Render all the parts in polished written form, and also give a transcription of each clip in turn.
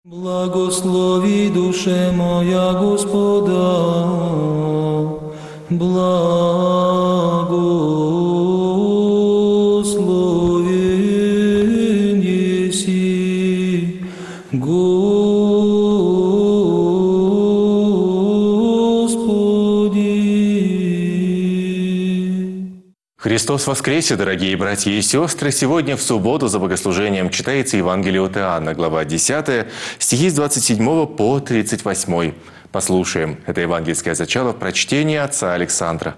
Благослови, душе моя, Господа, благословен еси, Господи. Христос воскресе, дорогие братья и сестры! Сегодня в субботу за богослужением читается Евангелие от Иоанна, глава 10, стихи с 27 по 38. Послушаем это евангельское зачало в прочтении отца Александра.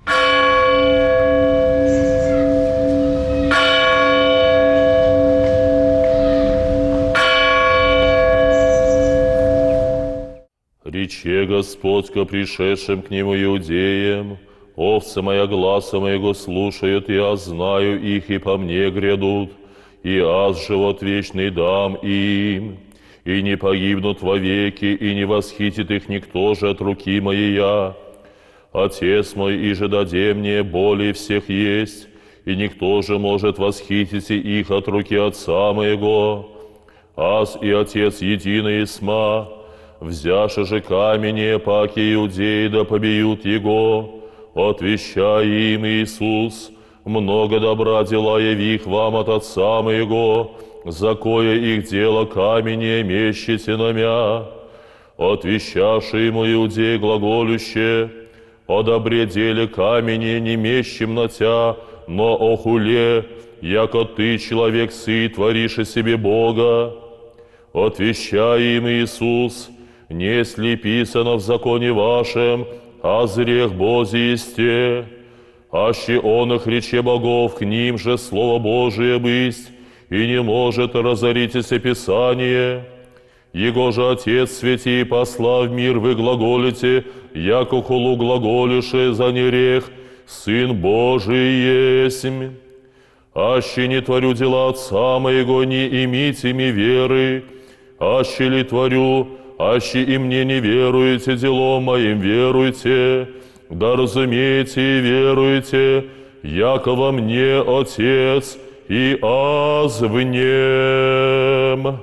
Рече Господь ко пришедшим к Нему иудеям: «Овцы моя гласа моего слушают, я знаю их, и по мне грядут, и аз живот вечный дам им, и не погибнут вовеки, и не восхитит их никто же от руки моей я. Отец мой, иже даде мне более всех есть, и никто же может восхитить их от руки Отца моего. Аз и Отец единый сма, взяше же камень, паки иудеи да побьют его. Отвещай им, Иисус, много добра дела явих вам от Отца моего, за кое их дело камень мещите на мя. Отвещавший ему иудей глаголюще: о добре деле камень не мещем на тя, но о хуле, яко ты, человек сы, творишь о себе Бога. Отвещай им, Иисус, несли писано в законе вашем, а зрех Божий есте, аще он их рече богов, к ним же Слово Божие быть, и не может разоритесь Писание. Его же Отец святи посла в мир вы глаголите, яко хулу глаголише за нерех, Сын Божий есмь. Аще не творю дела Отца моего, не имите ми веры, аще ли творю, аще и мне не веруете, делом моим веруйте, да разумейте и веруйте, яко во мне Отец и аз в нем».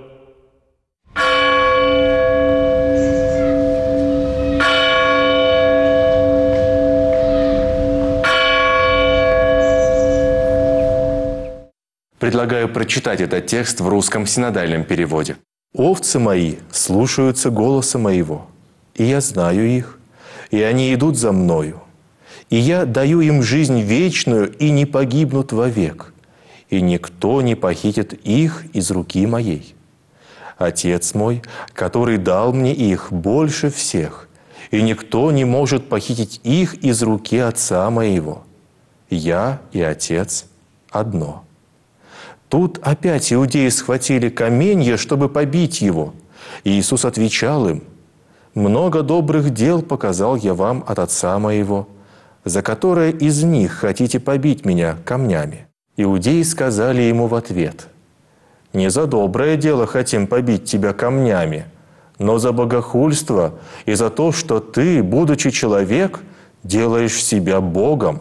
Предлагаю прочитать этот текст в русском синодальном переводе. «Овцы мои слушаются голоса моего, и я знаю их, и они идут за мною. И я даю им жизнь вечную, и не погибнут вовек, и никто не похитит их из руки моей. Отец мой, который дал мне их больше всех, и никто не может похитить их из руки Отца моего. Я и Отец одно». Тут опять иудеи схватили каменья, чтобы побить его. И Иисус отвечал им: «Много добрых дел показал я вам от Отца моего, за которое из них хотите побить меня камнями». Иудеи сказали ему в ответ: «Не за доброе дело хотим побить тебя камнями, но за богохульство и за то, что ты, будучи человек, делаешь себя Богом».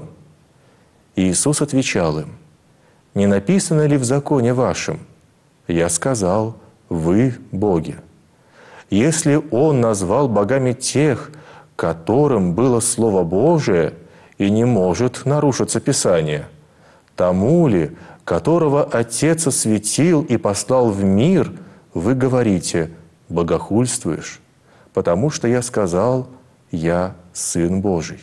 И Иисус отвечал им: «Не написано ли в законе вашем? Я сказал: вы боги. Если Он назвал богами тех, которым было Слово Божие, и не может нарушиться Писание, тому ли, которого Отец осветил и послал в мир, вы говорите: богохульствуешь, потому что я сказал: я Сын Божий.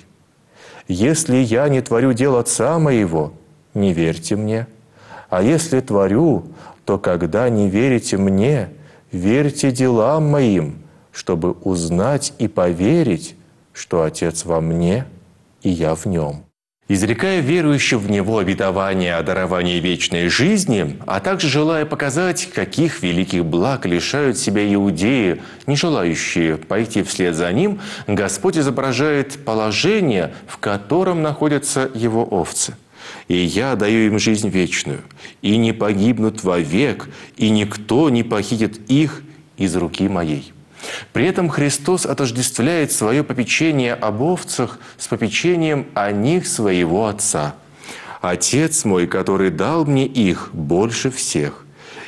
Если я не творю дел Отца моего, не верьте мне. А если творю, то когда не верите мне, верьте делам моим, чтобы узнать и поверить, что Отец во мне, и я в Нем». Изрекая верующим в Него обетование о даровании вечной жизни, а также желая показать, каких великих благ лишают себя иудеи, не желающие пойти вслед за Ним, Господь изображает положение, в котором находятся Его овцы. «И я даю им жизнь вечную, и не погибнут вовек, и никто не похитит их из руки моей». При этом Христос отождествляет свое попечение об овцах с попечением о них своего Отца. «Отец мой, который дал мне их больше всех,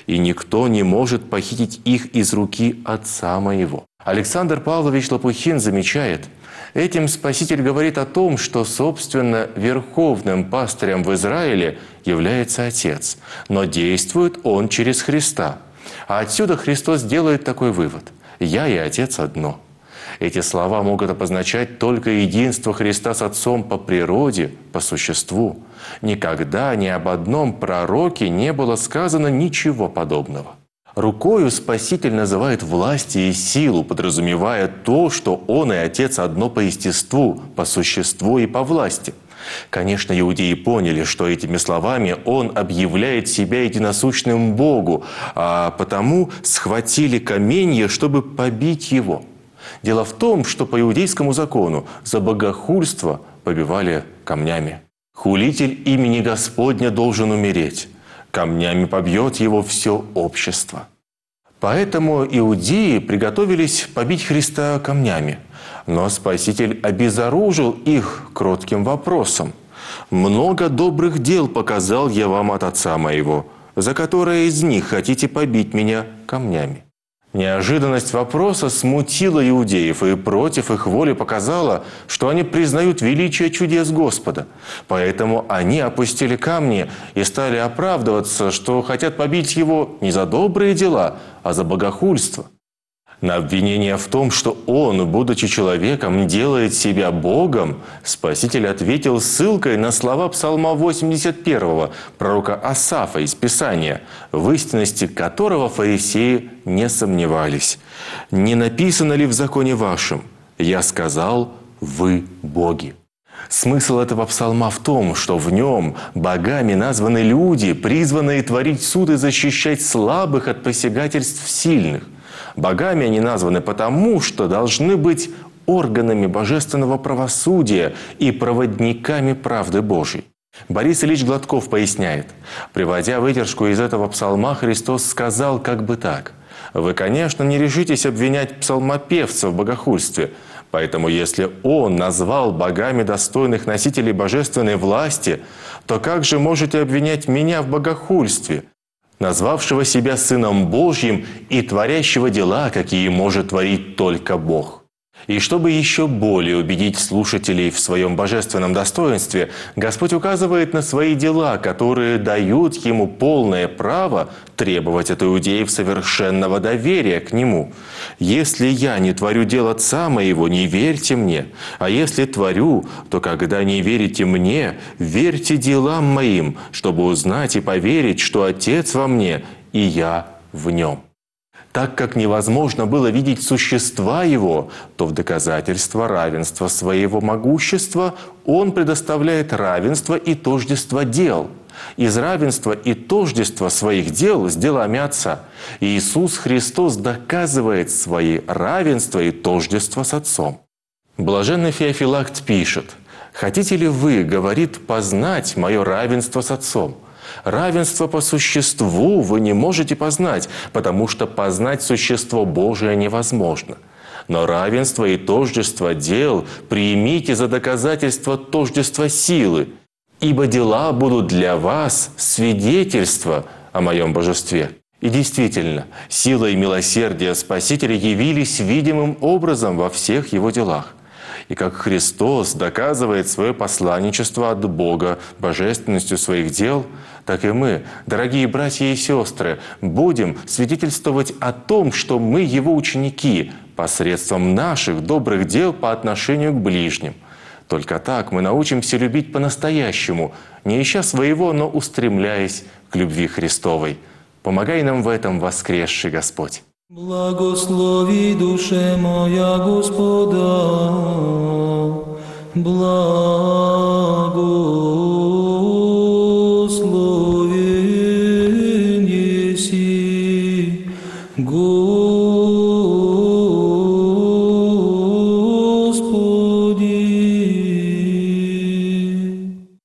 и никто не может похитить их из руки Отца моего». Александр Павлович Лопухин замечает, этим Спаситель говорит о том, что, собственно, верховным пастырем в Израиле является Отец, но действует Он через Христа. А отсюда Христос делает такой вывод: «Я и Отец одно». Эти слова могут обозначать только единство Христа с Отцом по природе, по существу. Никогда ни об одном пророке не было сказано ничего подобного. Рукою Спаситель называет власть и силу, подразумевая то, что Он и Отец одно по естеству, по существу и по власти. Конечно, иудеи поняли, что этими словами Он объявляет себя единосущным Богу, а потому схватили каменья, чтобы побить Его. Дело в том, что по иудейскому закону за богохульство побивали камнями. Хулитель имени Господня должен умереть. Камнями побьет его все общество. Поэтому иудеи приготовились побить Христа камнями. Но Спаситель обезоружил их кротким вопросом: «Много добрых дел показал я вам от Отца моего, за которое из них хотите побить меня камнями». Неожиданность вопроса смутила иудеев и против их воли показала, что они признают величие чудес Господа. Поэтому они опустили камни и стали оправдываться, что хотят побить Его не за добрые дела, а за богохульство. На обвинение в том, что Он, будучи человеком, делает себя Богом, Спаситель ответил ссылкой на слова Псалма 81 пророка Асафа из Писания, в истинности которого фарисеи не сомневались. «Не написано ли в законе вашем? Я сказал, вы боги». Смысл этого псалма в том, что в нем богами названы люди, призванные творить суд и защищать слабых от посягательств сильных. Богами они названы потому, что должны быть органами божественного правосудия и проводниками правды Божьей. Борис Ильич Гладков поясняет, приводя выдержку из этого псалма, Христос сказал как бы так: «Вы, конечно, не решитесь обвинять псалмопевца в богохульстве, поэтому если он назвал богами достойных носителей божественной власти, то как же можете обвинять меня в богохульстве, назвавшего себя Сыном Божьим и творящего дела, какие может творить только Бог?» И чтобы еще более убедить слушателей в своем божественном достоинстве, Господь указывает на свои дела, которые дают Ему полное право требовать от иудеев совершенного доверия к Нему. «Если я не творю дел Отца моего, не верьте мне, а если творю, то когда не верите мне, верьте делам моим, чтобы узнать и поверить, что Отец во мне, и я в Нем». Так как невозможно было видеть существа Его, то в доказательство равенства своего могущества Он предоставляет равенство и тождество дел. Из равенства и тождества своих дел с делами Отца Иисус Христос доказывает свои равенство и тождество с Отцом. Блаженный Феофилакт пишет: «Хотите ли вы, — говорит, — познать мое равенство с Отцом? Равенство по существу вы не можете познать, потому что познать существо Божие невозможно. Но равенство и тождество дел примите за доказательство тождества силы, ибо дела будут для вас свидетельство о моем божестве». И действительно, сила и милосердие Спасителя явились видимым образом во всех Его делах. И как Христос доказывает свое посланничество от Бога божественностью своих дел, так и мы, дорогие братья и сестры, будем свидетельствовать о том, что мы Его ученики посредством наших добрых дел по отношению к ближним. Только так мы научимся любить по-настоящему, не ища своего, но устремляясь к любви Христовой. Помогай нам в этом, воскресший Господь. Благослови, душе моя, Господа, благословен еси, Господи.